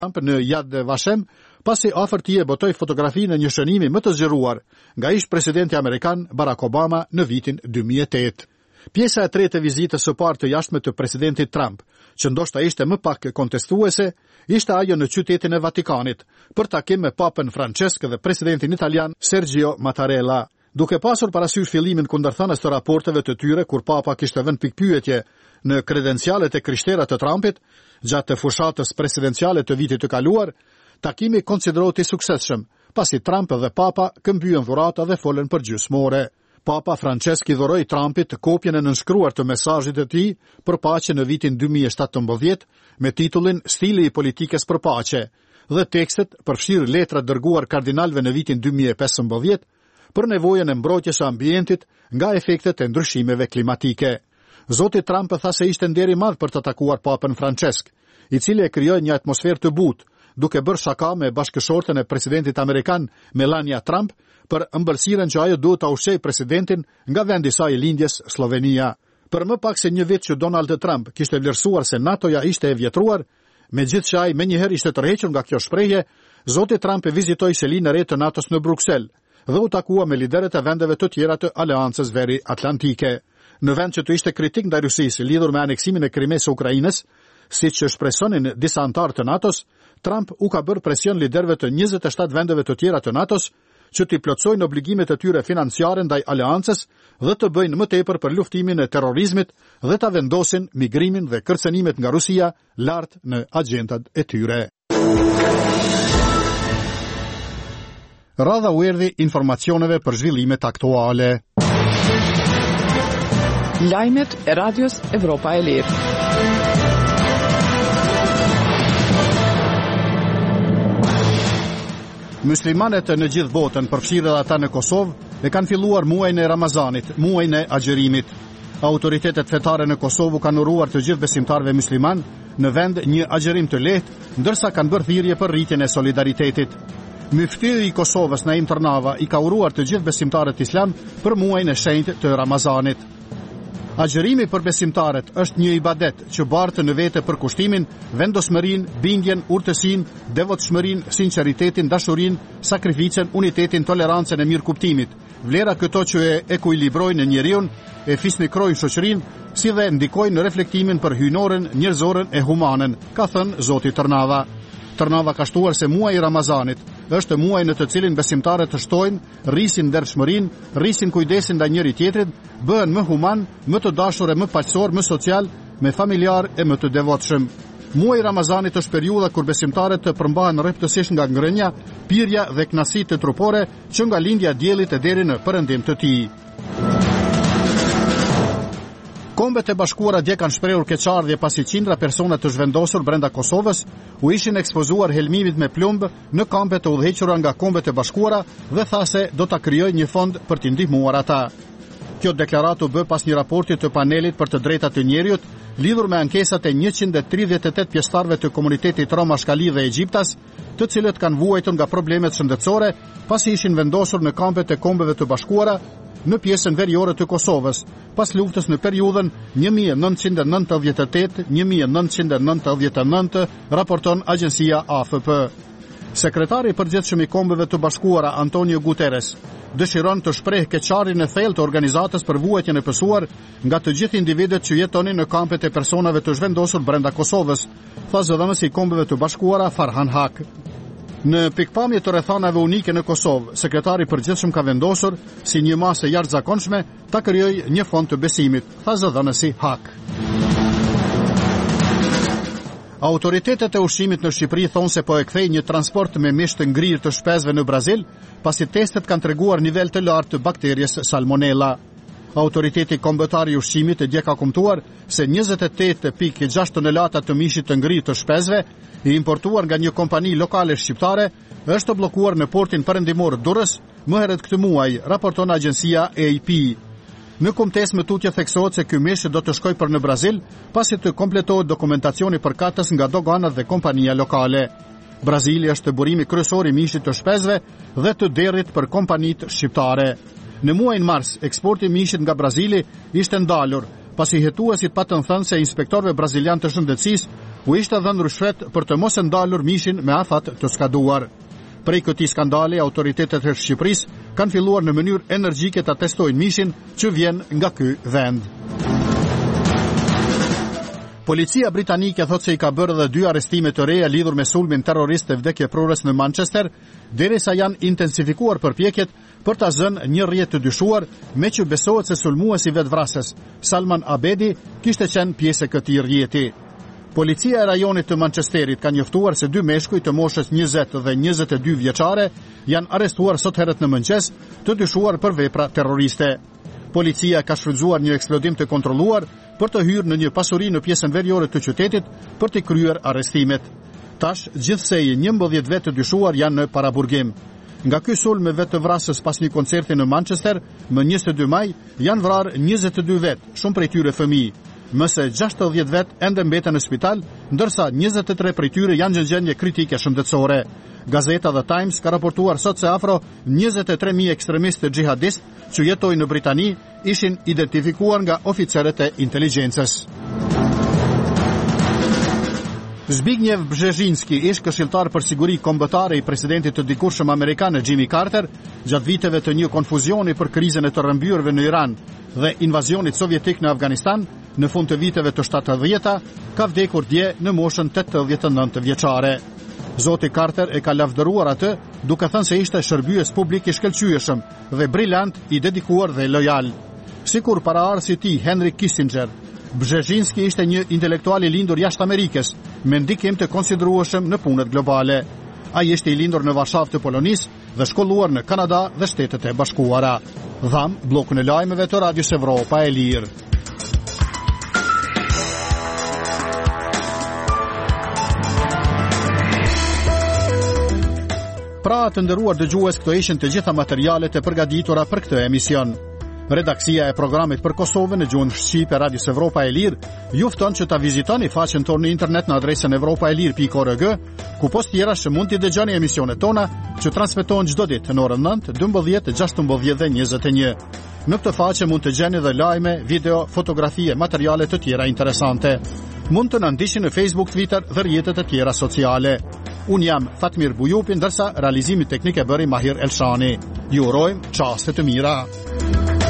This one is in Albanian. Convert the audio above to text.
Trump në Yad Vashem, pasi afërtia botoi fotografinë e një shënimi më të zgjeruar nga ish presidenti amerikan Barack Obama në vitin 2008. Pjesa e tretë e vizitës së parë të jashtme të presidentit Trump, që ndoshta ishte më pak kontestuese, ishte ajo në qytetin e Vatikanit, për takim me Papën Francesc dhe presidentin italian Sergio Mattarella. Duke pasur parasysh fillimin kundërthënës të raporteve të tyre kur Papa kishte vënë pikpyetje në kredencialet e krishtera të Trumpit, gjatë fushatës presidenciale të vitit të kaluar, takimi konsiderohet i suksesshëm, pasi Trump dhe Papa këmbyen dhurata dhe folën për gjysmore. Papa Francesc i dhuroi Trumpit kopjen e nënshkruar të mesazhit të tij për paqe në vitin 2017 me titullin Stili i politikës për paqe dhe tekstet përfshirë letra dërguar kardinalëve në vitin 2015 për nevojën e mbrojtjes së ambientit nga efektet e ndryshimeve klimatike. Zoti Trump tha se ishte nder i madh për të takuar Papën Francesc, i cili e krijoi një atmosferë të butë, duke bërë shaka me bashkëshorten e presidentit amerikan Melania Trump për ëmbëlsirën që ajo duhet ta ushqej presidentin nga vendi i saj lindjes Slovenia. Për më pak se një vit që Donald Trump kishte vlerësuar se NATO-ja ishte e vjetruar, megjithëse ai menjëherë ishte tërhequr nga kjo shprehje, zoti Trump e vizitoi selinë e re të NATO-s në Bruksel dhe u takua me liderët e vendeve të tjera të Aleancës Veriatlantike. Në vend që të ishte kritik ndaj Rusisë lidhur me aneksimin e Krimes së Ukrainës, siç shpresonin disa antarë të NATO-s, Trump u ka bërë presion liderëve të 27 vendeve të tjera të NATO-s që t'i plotësojnë obligimet e tyre financiare ndaj aleancës dhe të bëjnë më tepër për luftimin e terrorizmit dhe ta vendosin migrimin dhe kërcënimet nga Rusia lart në agjendat e tyre. Radha u erdhi informacioneve për zhvillimet aktuale. Lajmet e Radios Evropa e Lirë. Muslimanët në gjithë botën, përfshirë edhe ata në Kosovë, e kanë filluar muajin e Ramazanit, muajin e agjerimit. Autoritetet fetare në Kosovë kanë uruar të gjithë besimtarëve musliman në vend një agjerim të lehtë, ndërsa kanë bërë thirrje për rritjen e solidaritetit. Myftiri i Kosovës Naim Tërnava i ka uruar të gjithë besimtarët islam për muajin e shenjtë të Ramazanit. Agjerimi për besimtarët është një ibadet që bartë në vete për kushtimin, vendosmërinë, bindjen, urtësinë, devotshmërinë, sinqeritetin, dashurinë, sakrificën, unitetin, tolerancën e mirëkuptimit. Vlera këto që e ekuilibrojnë njeriun, e fisnikrojnë shoqërinë, si dhe ndikojnë në reflektimin për hyjnorën, njerëzorën e humanën, ka thënë Zoti Tërnava. Tërnava ka shtuar se muaji i Ramazanit është muaj në të cilin besimtarët të shtojnë, rrisin ndershmërinë, rrisin kujdesin ndaj njëri tjetrit, bëhen më human, më të dashur e më paqësor, më social, më familjar e më të devotshëm. Muaji i Ramazanit është periudha kur besimtarët të përmbahen rreptësisht nga ngrënia, pirja dhe kënaqësitë trupore që nga lindja e diellit deri në perëndim të tij. Kombet e Bashkuara dje kanë shprehur keqardhje pasi qindra persona të zhvendosur brenda Kosovës u ishin ekspozuar helmimit me plumb në kampe të udhëhequra nga Kombet e Bashkuara dhe tha se do ta krijojë një fond për t'i ndihmuar ata. Kjo deklaratë u bë pas një raporti të panelit për të drejtat e njerëzit lidhur me ankesat e 138 pjesëtarëve të komunitetit Rom Ashkali dhe Egjiptas, të cilët kanë vuajtur nga problemet shëndetësore pasi ishin vendosur në kampet e Kombeve të Bashkuara në pjesën veriore të Kosovës, pas luftës në periudhën 1998-1999, raporton agjencia AFP. Sekretari i përgjithshëm i Kombeve të Bashkuara, Antonio Guterres, dëshiron të shprehë keqardhjen e thellë të organizatës për vuajtjen e pësuar nga të gjithë individët që jetonin në kampet e personave të zhvendosur brenda Kosovës, tha zëdhënësi i Kombeve të Bashkuara Farhan Haq. Në pikpamje të rrethanave unike në Kosovë, sekretari i përgjithshëm ka vendosur si një masë e jashtëzakonshme ta krijojë një fond të besimit, tha zëdhënësi Haq. Autoritetet e ushqimit në Shqipëri thonë se po e kthejnë një transport me mish të ngrirë të shpesve në Brazil, pasi testet kanë treguar nivel të lartë të bakterjes Salmonella. Autoriteti kombëtar i ushqimit dje ka kumtuar se 28.6 tonelata të mishit të ngrirë të shpesve i importuar nga një kompani lokale shqiptare është bllokuar në portin perëndimor Durrës më herët këtë muaj, raporton agjencia AP. Në kumtes më tutje theksohet se ky mish do të shkojë për në Brazil pasi të kompletohet dokumentacioni përkatës nga doganat dhe kompania lokale. Brazili është burimi kryesor i mishit të shpesve dhe të derrit për kompanitë shqiptare. Në muajin mars, eksporti i mishit nga Brazili ishte ndalur, pasi hetuesit patën thënë se inspektorëve brazilian të shëndetësisë u ishte dhënë rishfet për të mos ndalur mishin me afat të skaduar. Prej këtij skandali, autoritetet e Shqipërisë kanë filluar në mënyrë energjike ta testojnë mishin që vjen nga ky vend. Policia britanike thotë se i ka bërë edhe 2 arrestime të reja lidhur me sulmin terrorist të vdekjeprurës në Manchester, derisa janë intensifikuar përpjekjet për ta zënë një rrjet të dyshuar, me që besohet se sulmuesi vetvrasës, Salman Abedi, kishte qenë pjesë e këtij rrjeti. Policia e rajonit të Manchesterit ka njoftuar se 2 meshkuj të moshës 20 dhe 22 vjeçare janë arrestuar sot herët në mëngjes, të dyshuar për vepra terroriste. Policia ka shfrytzuar një eksplodim të kontrolluar për të hyrë në një pasuri në pjesën veriore të qytetit për të kryer arrestimet. Tash, gjithsej 11 vetë të dyshuar janë në paraburgim. Nga ky sulm me vetvrasës pas një koncerti në Manchester, më 22 maj, janë vrarë 22 vetë, shumë prej tyre fëmijë. Mëse 60 vetë ende mbeten në spital, ndërsa 23 prej tyre janë në gjendje kritike shëndetësore. Gazeta The Times ka raportuar sot se afro 23.000 ekstremistë xhihadist që jetojnë në Britani ishin identifikuar nga oficerët e inteligjencës. Zbigniew Brzezinski, ish këshilltar për siguri kombëtare i presidentit të dikurshëm amerikan Jimmy Carter, gjatë viteve të një konfuzioni për krizën e të rrëmbyrëve në Iran dhe invazionit sovjetik në Afganistan, në fund të viteve të 70-ta, ka vdekur dje në moshën 89 vjeçare. Zoti Carter e ka lavdëruar atë, duke thënë se ishte shërbyes publik i shkëlqyeshëm dhe brillant, i dedikuar dhe lojal. Sikur paraardhësi i tij Henry Kissinger, Brzezinski ishte një intelektual i lindur jashtë Amerikës, me ndikim të konsiderueshëm në punët globale. Ai ishte i lindur në Varshavë të Polonisë dhe shkolluar në Kanada dhe Shtetet e Bashkuara. Dham bllokun e lajmeve të Radios Evropa e Lirë. Pra të nderuar dëgjues, këto ishin të gjitha materialet e përgatitura për këtë emision. Redaksia e programit për Kosovën në gjuhën shqipe Radios Evropa e Lirë ju fton që ta vizitoni faqen tonë në internet në adresën evropaelir.org, ku post tjera që mund t'i dëgjoni emisionet tona që transmetohen çdo ditë në orën 9, 12, 16 dhe 21. Në këtë faqe mund të gjeni dhe lajme, video, fotografie, materiale të tjera interesante. Mund të na ndiqni në Facebook, Twitter dhe rrjetet e tjera sociale. Unë jam Fatmir Bujupi, ndërsa realizimi teknik e bëri Mahir Elshani. Ju urojmë çaste të mira.